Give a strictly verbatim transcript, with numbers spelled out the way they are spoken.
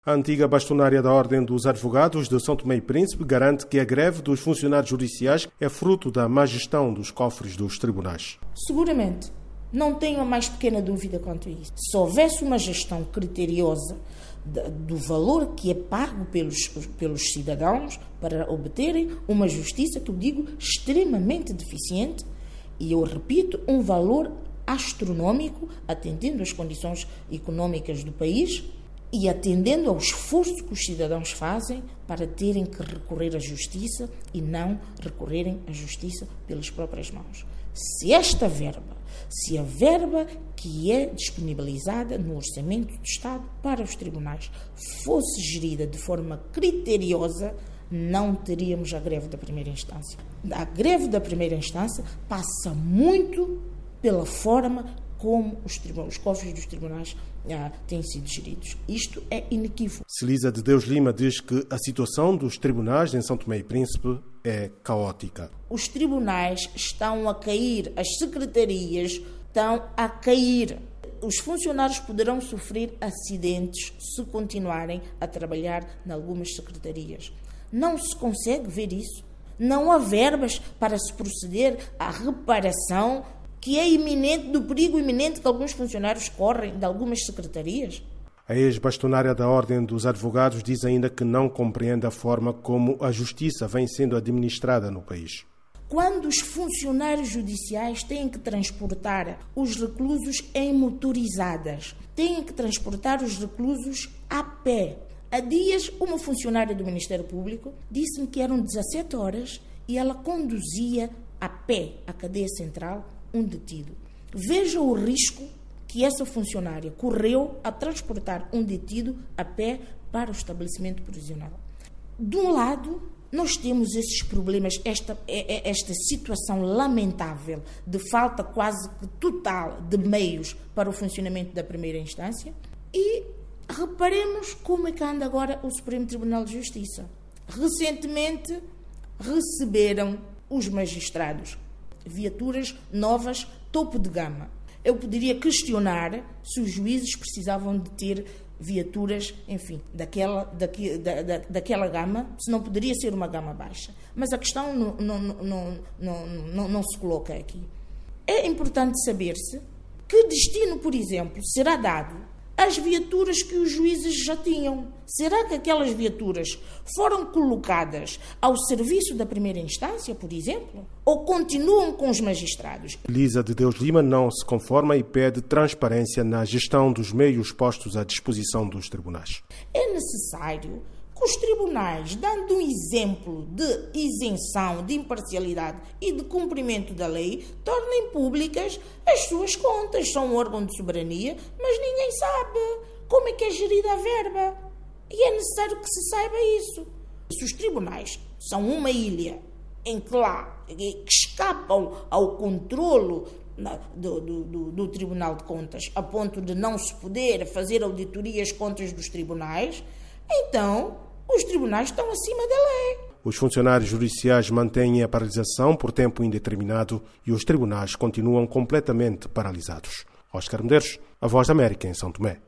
A antiga bastonária da Ordem dos Advogados de São Tomé e Príncipe garante que a greve dos funcionários judiciais é fruto da má gestão dos cofres dos tribunais. Seguramente. Não tenho a mais pequena dúvida quanto a isso. Se houvesse uma gestão criteriosa do valor que é pago pelos, pelos cidadãos para obterem uma justiça, que eu digo, extremamente deficiente, e eu repito, um valor astronómico, atendendo às condições económicas do país e atendendo ao esforço que os cidadãos fazem para terem que recorrer à justiça e não recorrerem à justiça pelas próprias mãos. Se esta verba, se a verba que é disponibilizada no Orçamento do Estado para os tribunais fosse gerida de forma criteriosa, não teríamos a greve da primeira instância. A greve da primeira instância passa muito pela forma como os, os cofres dos tribunais ah, têm sido geridos. Isto é inequívoco. Celisa de Deus Lima diz que a situação dos tribunais em São Tomé e Príncipe é caótica. Os tribunais estão a cair, as secretarias estão a cair. Os funcionários poderão sofrer acidentes se continuarem a trabalhar em algumas secretarias. Não se consegue ver isso. Não há verbas para se proceder à reparação que é iminente, do perigo iminente que alguns funcionários correm de algumas secretarias. A ex-bastonária da Ordem dos Advogados diz ainda que não compreende a forma como a justiça vem sendo administrada no país. Quando os funcionários judiciais têm que transportar os reclusos em motorizadas, têm que transportar os reclusos a pé. Há dias, uma funcionária do Ministério Público disse-me que eram dezassete horas e ela conduzia a pé à cadeia central um detido. Veja o risco que essa funcionária correu a transportar um detido a pé para o estabelecimento prisional. De um lado, nós temos esses problemas, esta, esta situação lamentável de falta quase total de meios para o funcionamento da primeira instância, e reparemos como é que anda agora o Supremo Tribunal de Justiça. Recentemente receberam os magistrados viaturas novas, topo de gama. Eu poderia questionar se os juízes precisavam de ter viaturas, enfim, daquela, daqui, da, da, daquela gama, se não poderia ser uma gama baixa. Mas a questão não, não, não, não, não, não se coloca aqui. É importante saber-se que destino, por exemplo, será dado às viaturas que os juízes já tinham. Será que aquelas viaturas foram colocadas ao serviço da primeira instância, por exemplo? Ou continuam com os magistrados? Celisa de Deus Lima não se conforma e pede transparência na gestão dos meios postos à disposição dos tribunais. É necessário que os tribunais, dando um exemplo de isenção, de imparcialidade e de cumprimento da lei, tornem públicas as suas contas. São um órgão de soberania, mas ninguém sabe como é que é gerida a verba. E é necessário que se saiba isso. Se os tribunais são uma ilha em que lá que escapam ao controlo do, do, do, do Tribunal de Contas, a ponto de não se poder fazer auditoria às contas dos tribunais, então os tribunais estão acima da lei. Os funcionários judiciais mantêm a paralisação por tempo indeterminado e os tribunais continuam completamente paralisados. Oscar Medeiros, A Voz da América, em São Tomé.